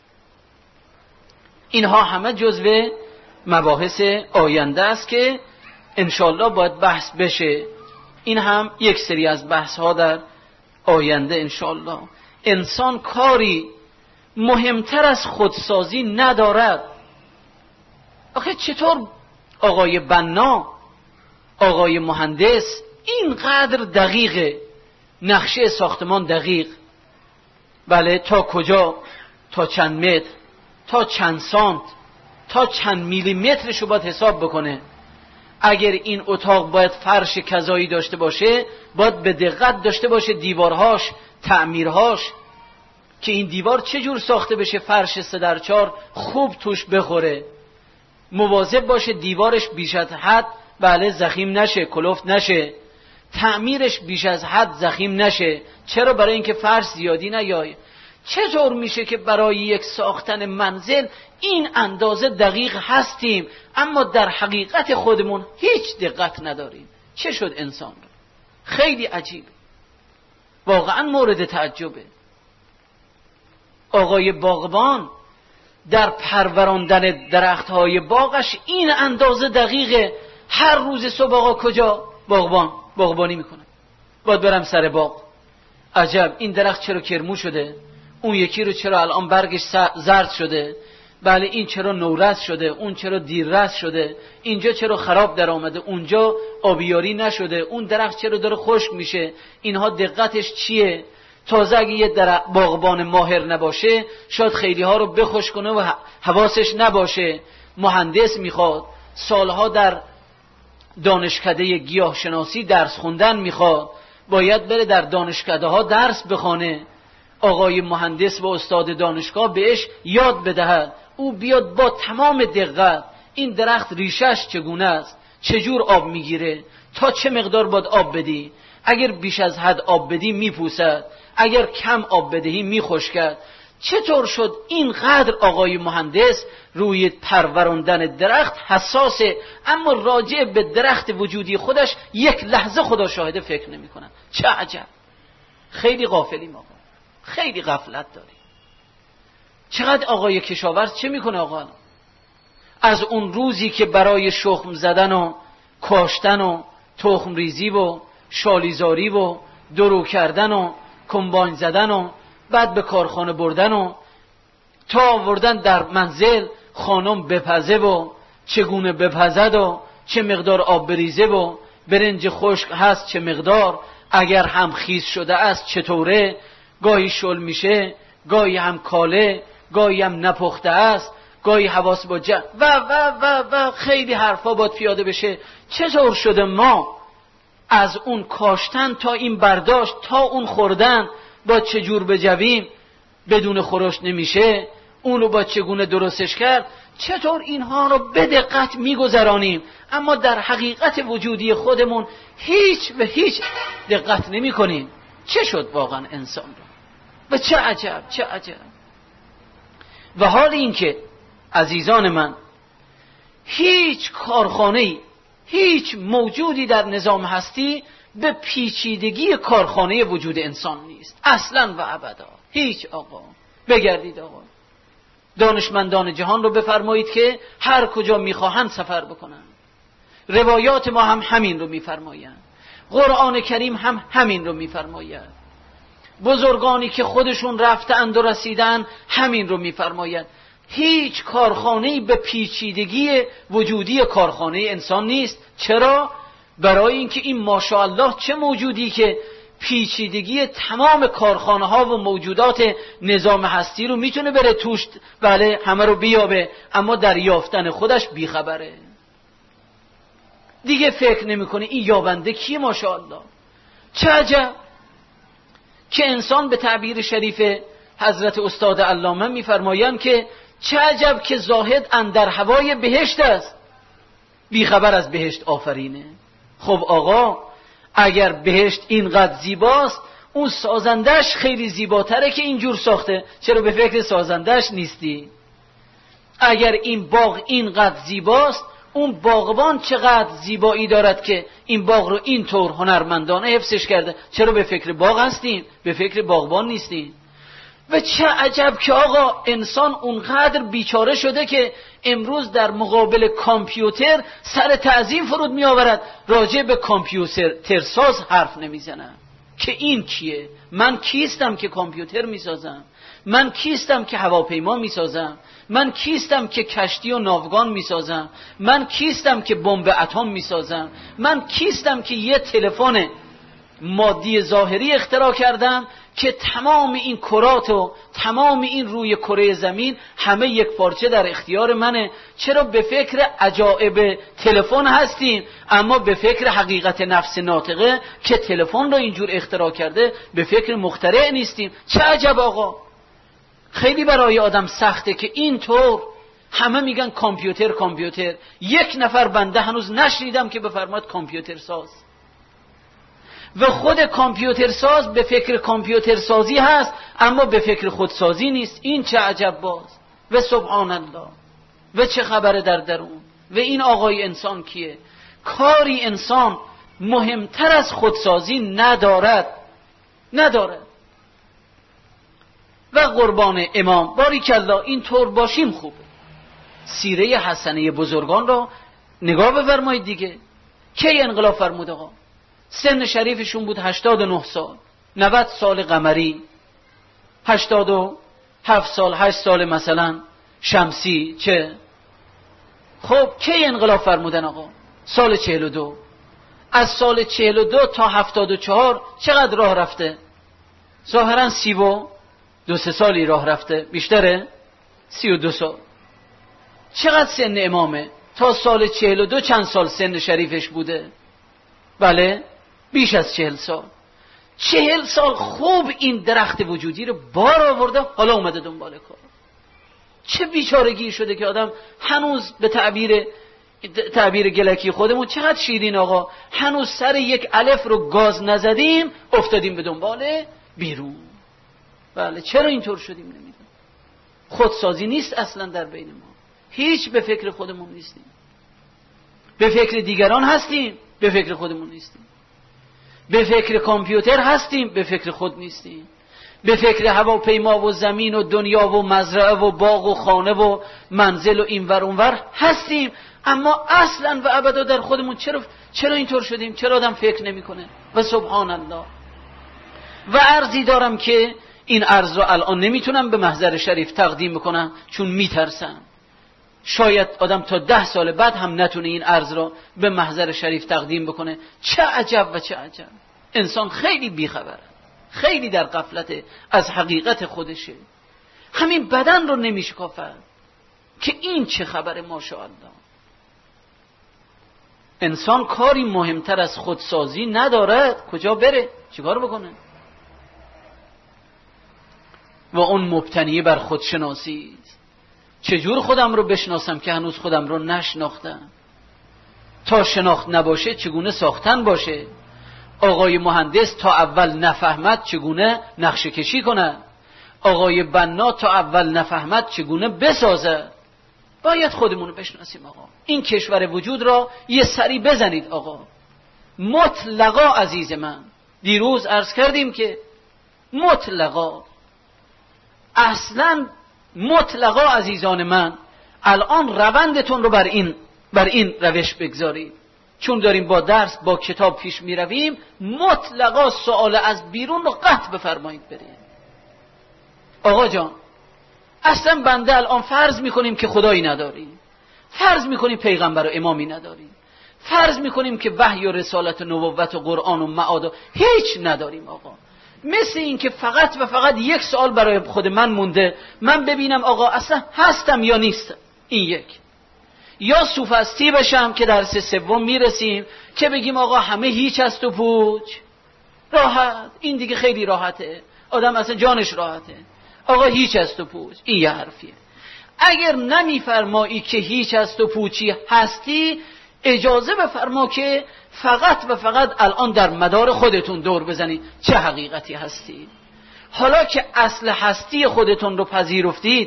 اینها همه جزو مباحث آینده است که انشالله باید بحث بشه. این هم یک سری از بحث ها در آینده انشالله. انسان کاری مهمتر از خودسازی ندارد. آخه چطور آقای بنا، آقای مهندس اینقدر دقیقه، نقشه ساختمان دقیق، بله تا کجا، تا چند متر، تا چند سانت، تا چند میلی مترشو باید حساب بکنه. اگر این اتاق باید فرش کذایی داشته باشه، باید به دقت داشته باشه دیوارهاش، تعمیرهاش، که این دیوار چه جور ساخته بشه فرش سه در چهار خوب توش بخوره، مواظب باشه دیوارش بیش از حد بله زخیم نشه، کلفت نشه، تعمیرش بیش از حد زخیم نشه. چرا؟ برای اینکه فرش زیادی نیای. چطور میشه که برای یک ساختن منزل این اندازه دقیق هستیم اما در حقیقت خودمون هیچ دقت نداریم؟ چه شد انسان رو؟ خیلی عجیب، واقعا مورد تعجبه. آقای باغبان در پروراندن درختهای باغش این اندازه دقیقه. هر روز صبح آقا کجا؟ باغبان باغبانی میکنه. باید برم سر باغ. عجب، این درخت چرا کرمو شده؟ اون یکی رو چرا الان برگش زرد شده؟ بله این چرا نورس شده؟ اون چرا دیررس شده؟ اینجا چرا خراب در آمده؟ اونجا آبیاری نشده؟ اون درخت چرا داره خشک میشه؟ اینها دقتش چیه؟ تازه اگه یه باغبان ماهر نباشه شاید خیلی ها رو بخوش کنه و حواسش نباشه. مهندس میخواد، سالها در دانشکده گیاه شناسی درس خوندن میخواد، باید بره در دانشکده ها درس بخونه. آقای مهندس و استاد دانشگاه بهش یاد بدهد، او بیاد با تمام دقت این درخت ریشش چگونه است، چجور آب میگیره، تا چه مقدار باید آب بدی، اگر بیش از حد آب بدی میپوسد، اگر کم آب بدهی میخشکد. چطور شد اینقدر آقای مهندس روی پروراندن درخت حساسه اما راجع به درخت وجودی خودش یک لحظه خدا شاهده فکر نمی کنن؟ چه عجب. خیلی غافلیم آقا، خیلی غفلت داریم. چقدر آقای کشاورز چه میکنه آقا؟ از اون روزی که برای شخم زدن و کاشتن و تخم ریزی و شالیزاری و درو کردن و کمباین زدن و بعد به کارخانه بردن و تا آوردن در منزل خانم بپزه و چگونه بپزد و چه مقدار آب بریزه و برنج خشک هست چه مقدار، اگر هم خیس شده است چطوره، گاهی شل میشه، گاهی هم کاله، گاهی هم نپخته است، گاهی حواس با جمع و و و و خیلی حرفا باید پیاده بشه. چطور شده ما از اون کاشتن تا این برداشت تا اون خوردن با چجور بجویم؟ بدون خورش نمیشه، اونو با چگونه درستش کرد؟ چطور اینها رو به دقت میگذرانیم اما در حقیقت وجودی خودمون هیچ و هیچ دقت نمی کنیم؟ چه شد واقعا انسان رو؟ و چه عجب چه عجب. و حال این که عزیزان من هیچ کارخانه‌ای، هیچ موجودی در نظام هستی به پیچیدگی کارخانه وجود انسان نیست اصلا و ابدا. هیچ آقا. بگردید آقا، دانشمندان جهان رو بفرمایید که هر کجا میخواهند سفر بکنن. روایات ما هم همین رو میفرمایند، قرآن کریم هم همین رو میفرماید، بزرگانی که خودشون رفتند و رسیدن همین رو میفرمایند. هیچ کارخانه‌ای به پیچیدگی وجودی کارخانه انسان نیست. چرا؟ برای اینکه این ماشاءالله چه موجودی که پیچیدگی تمام کارخانه ها و موجودات نظام هستی رو میتونه بره توش، بله همه رو بیابه، اما در یافتن خودش بیخبره. دیگه فکر نمیکنه این یابنده کیه. ماشاءالله چه عجب که انسان به تعبیر شریف حضرت استاد علامه میفرمایند که چه عجب که زاهد اندر هوای بهشت است، بیخبر از بهشت آفرینه. خب آقا اگر بهشت اینقدر زیباست اون سازندش خیلی زیباتره که اینجور ساخته، چرا به فکر سازندش نیستی؟ اگر این باغ اینقدر زیباست اون باغبان چقدر زیبایی دارد که این باغ رو اینطور هنرمندانه حفظش کرده، چرا به فکر باغ هستین؟ به فکر باغبان نیستین؟ و چه عجب که آقا انسان اونقدر بیچاره شده که امروز در مقابل کامپیوتر سر تعظیم فرود می آورد، راجع به کامپیوتر ساز حرف نمی زنم که این کیه؟ من کیستم که کامپیوتر می سازم؟ من کیستم که هواپیما می سازم؟ من کیستم که کشتی و ناوگان می سازم؟ من کیستم که بمب اتم می سازم؟ من کیستم که یه تلفن مادی ظاهری اختراع کردم که تمام این کرات و تمام این روی کره زمین همه یک پارچه در اختیار منه؟ چرا به فکر عجایب تلفن هستیم اما به فکر حقیقت نفس ناطقه که تلفن رو اینجور اختراع کرده به فکر مخترع نیستیم؟ چه عجب آقا. خیلی برای آدم سخته که اینطور همه میگن کامپیوتر کامپیوتر، یک نفر بنده هنوز نشنیدم که بفرماد کامپیوتر ساز. و خود کامپیوتر ساز به فکر کامپیوتر سازی هست اما به فکر خودسازی نیست. این چه عجب باز. و سبحان الله، و چه خبره در درون. و این آقای انسان کیه؟ کاری انسان مهمتر از خودسازی ندارد ندارد. و قربان امام باریکالله اینطور باشیم خوبه. سیره حسنه بزرگان را نگاه بفرمایید دیگه. کی انقلاب فرمود آقا؟ سن شریفشون بود هشتاد و نه سال، نود سال قمری، هشتاد و هفت سال، هشت سال مثلا شمسی. چه؟ خب کی انقلاب فرمودن آقا؟ سال چهل و دو. از سال چهل و دو تا هفتاد و چهار چقدر راه رفته؟ ظاهرا سی و دو سه سالی راه رفته، بیشتره؟ سی و دو سال. چقدر سن امامه؟ تا سال چهل و دو چند سال سن شریفش بوده؟ بله بیش از چهل سال. چهل سال خوب این درخت وجودی رو بار آورده، حالا اومده دنبال کار. چه بیچارگی شده که آدم هنوز به تعبیر تعبیر گلکی خودمون چقدر شیرین آقا، هنوز سر یک الف رو گاز نزدیم افتادیم به دنبال بیرون. بله چرا اینطور شدیم نمیدونم. خودسازی نیست اصلا در بین ما. هیچ به فکر خودمون نیستیم. به فکر دیگران هستیم، به فکر خودمون نیستیم. به فکر کامپیوتر هستیم، به فکر خود نیستیم. به فکر هواپیما و زمین و دنیا و مزرعه و باغ و خانه و منزل و اینور اونور هستیم، اما اصلا و ابدا در خودمون چرا چرا اینطور شدیم؟ چرا آدم فکر نمیکنه؟ و سبحان الله. و عرضی دارم که این عرض رو الان نمیتونم به محضر شریف تقدیم بکنم چون میترسم. شاید آدم تا ده سال بعد هم نتونه این عرض رو به محضر شریف تقدیم بکنه. چه عجب و چه عجب. انسان خیلی بیخبره، خیلی در غفلت از حقیقت خودشه. همین بدن رو نمیشکافه که این چه خبره. ماشاءالله انسان کاری مهمتر از خودسازی ندارد. کجا بره؟ چیکار بکنه؟ و اون مبتنی بر خودشناسی. چجور خودم رو بشناسم که هنوز خودم رو نشناختم؟ تا شناخت نباشه چگونه ساختن باشه؟ آقای مهندس تا اول نفهمد چگونه نقشه کشی کنه؟ آقای بنا تا اول نفهمد چگونه بسازه؟ باید خودمون رو بشناسیم آقا. این کشور وجود را یه سری بزنید آقا. مطلقا عزیز من، دیروز عرض کردیم که مطلقا، اصلا مطلقا عزیزان من، الان روندتون رو بر این بر این روش بگذارید. چون داریم با درس با کتاب پیش می رویم، مطلقا سوال از بیرون رو قطع بفرمایید برید. آقا جان اصلا بنده الان فرض می کنیم که خدایی نداریم، فرض می کنیم پیغمبر و امامی نداریم، فرض می کنیم که وحی و رسالت و نبوت و قرآن و معاد هیچ نداریم آقا. مثل این که فقط و فقط یک سوال برای خود من مونده، من ببینم آقا اصلا هستم یا نیستم. این یک. یا سوفستی بشم که درس سوم میرسیم که بگیم آقا همه هیچ است و پوچ. راحت، این دیگه خیلی راحته، آدم اصلا جانش راحته. آقا هیچ است و پوچ، این یه حرفیه. اگر نمیفرمایی که هیچ است و پوچی هستی، اجازه بفرما که فقط و فقط الان در مدار خودتون دور بزنید چه حقیقتی هستی. حالا که اصل هستی خودتون رو پذیرفتید،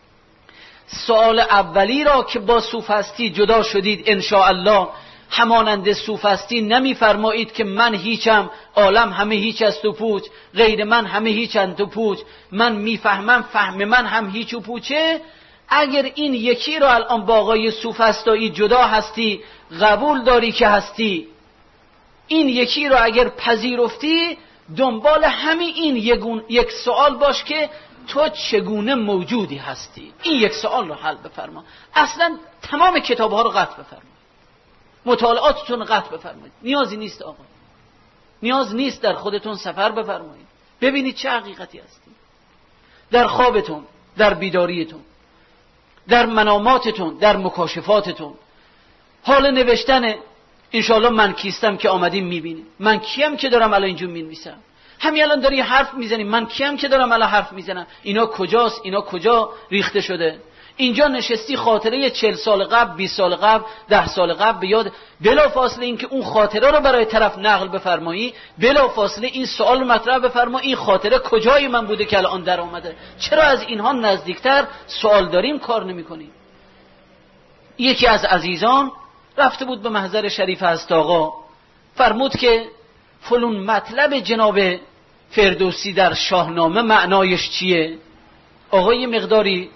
سوال اولی را که با سوفستی جدا شدید انشاءالله، همانند سوفستی نمیفرمایید که من هیچم، عالم همه هیچ است و پوچ، غیر من همه هیچ است و پوچ، من میفهمم فهم من هم هیچ و پوچه. اگر این یکی را الان با آقای سوفسطایی جدا هستی، قبول داری که هستی، این یکی را اگر پذیرفتی، دنبال همین این یگون یک سوال باش که تو چگونه موجودی هستی. این یک سوال رو حل بفرما. اصلا تمام کتاب ها رو قطع بفرما، مطالعاتتون قطع بفرمایید. نیازی نیست آقا، نیاز نیست. در خودتون سفر بفرمایید، ببینید چه حقیقتی هستی. در خوابتون، در بیداریتون، در مناماتتون، در مکاشفاتتون. حال نوشتن انشاءالله من کیستم که آمدیم میبینید. من کیم که دارم الان اینجور مینویسم؟ همین الان داری حرف میزنی، من کیم که دارم الان حرف میزنم؟ اینا کجاست؟ اینا کجا ریخته شده؟ اینجا نشستی خاطره چهل سال قبل، بیست سال قبل، ده سال قبل بیاد، بلا فاصله این که اون خاطره رو برای طرف نقل بفرمایی، بلا فاصله این سوال مطرح بفرما، این خاطره کجای من بوده که الان در آمده؟ چرا از اینها نزدیکتر سوال داریم کار نمی کنیم؟ یکی از عزیزان رفته بود به محضر شریف هست آقا، فرمود که فلون مطلب جناب فردوسی در شاهنامه معنایش چیه؟ آقا یه مقداری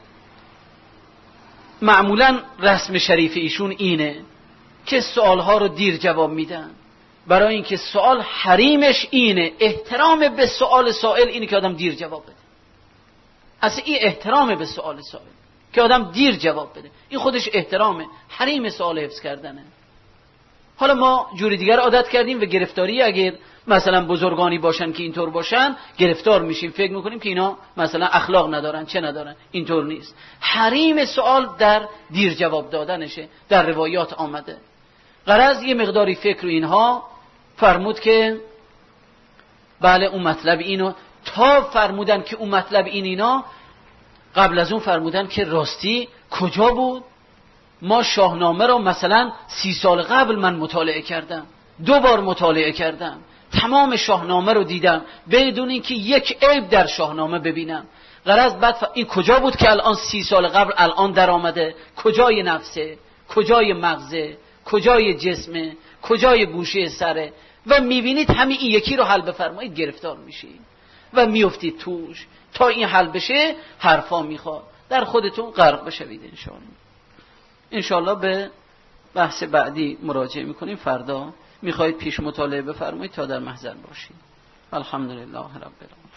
معمولا رسم شریف ایشون اینه که سوالها رو دیر جواب میدن، برای اینکه سوال حریمش اینه، احترام به سوال سائل اینه که آدم دیر جواب بده. اصلا این احترام به سوال سائل که آدم دیر جواب بده، این خودش احترامه، حریم سوال حفظ کردنه. حالا ما جوری دیگر عادت کردیم و گرفتاری اگر مثلا بزرگانی باشن که اینطور باشن گرفتار میشیم، فکر میکنیم که اینا مثلا اخلاق ندارن، چه ندارن. اینطور نیست. حریم سوال در دیر جواب دادنشه، در روایات آمده. غرض یه مقداری فکر و اینها فرمود که بله اون مطلب اینو، تا فرمودن که اون مطلب این اینا، قبل از اون فرمودن که راستی کجا بود؟ ما شاهنامه رو مثلا سی سال قبل من مطالعه کردم، دو بار مطالعه کردم، تمام شاهنامه رو دیدم بدون اینکه یک عیب در شاهنامه ببینم. غرض بعد ف... این کجا بود که الان سی سال قبل الان در آمده؟ کجای نفسه؟ کجای مغزه؟ کجای جسمه؟ کجای گوشه سره؟ و میبینید همین این یکی رو حل بفرمایید گرفتار میشید و میافتید توش. تا این حل بشه حرفا میخواد در خودتون غرق بشوید. انشاءالله انشاءالله به بحث بعدی مراجعه میکنیم. فردا میخواید پیش مطالعه بفرمایید تا در محضر باشید. الحمدلله رب العالمین.